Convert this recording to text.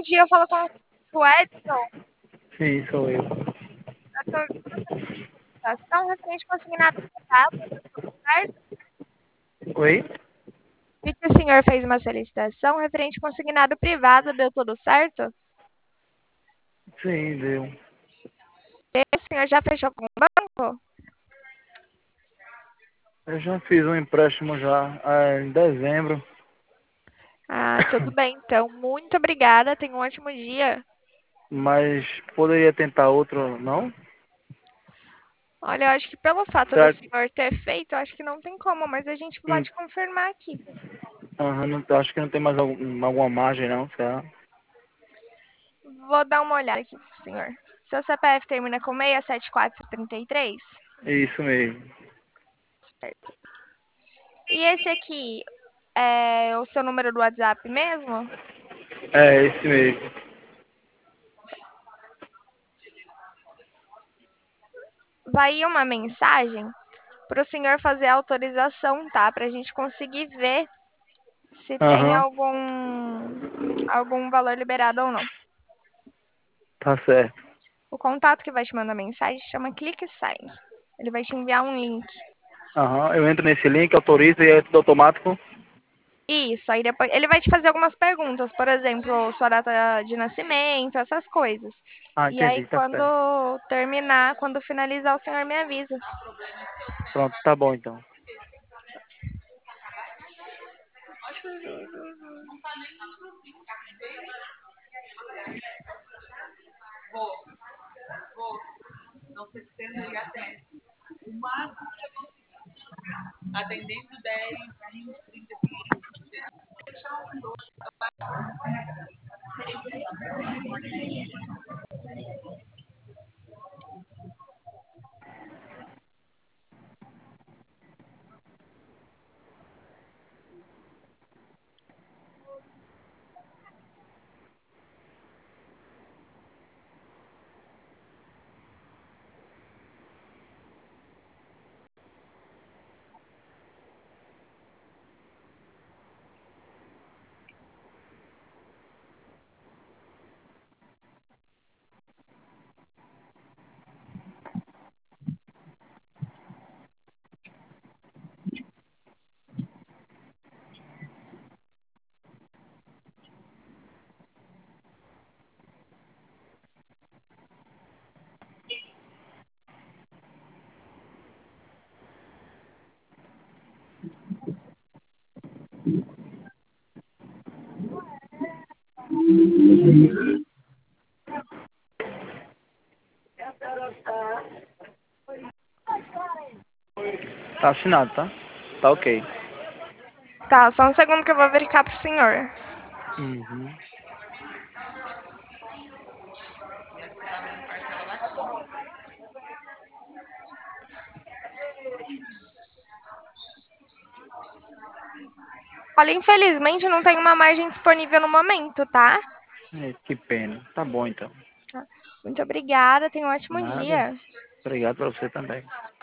dia, eu falo com o Edson. Sim, sou eu. Eu tô ação referente consignado privado, certo? Oi? Vi que o senhor fez uma solicitação referente consignado privado, deu tudo certo? Sim, deu. O senhor já fechou com o banco? Eu já fiz um empréstimo já em dezembro, Ah, tudo bem, então. Muito obrigada, tenha um ótimo dia. mas poderia tentar outro, não? Olha, eu acho que pelo fato do Será que... senhor ter feito, eu acho que não tem como, mas a gente Hum, pode confirmar aqui. não, acho que não tem mais alguma margem, não, será? Vou dar uma olhada aqui pro senhor. Seu CPF termina com 67433? Isso mesmo. Certo. E esse aqui é o seu número do WhatsApp mesmo? É, esse mesmo. Vai ir uma mensagem para o senhor fazer a autorização, tá? Para a gente conseguir ver se tem Aham, algum valor liberado ou não. tá certo. O contato que vai te mandar mensagem chama Clique Sign. Ele vai te enviar um link. Aham, eu entro nesse link, autorizo e é tudo automático. Isso, aí depois ele vai te fazer algumas perguntas, por exemplo, sua data de nascimento, essas coisas. Ah, E aí entendi, tá certo. quando finalizar, o senhor me avisa. Pronto, tá bom então. Tá assinado, tá? Tá ok. Tá, só um segundo que eu vou verificar pro senhor. Uhum. Olha, infelizmente não tem uma margem disponível no momento, tá? Que pena. Tá bom então. Muito obrigada, tenha um ótimo Nada. dia. Obrigado pra você também.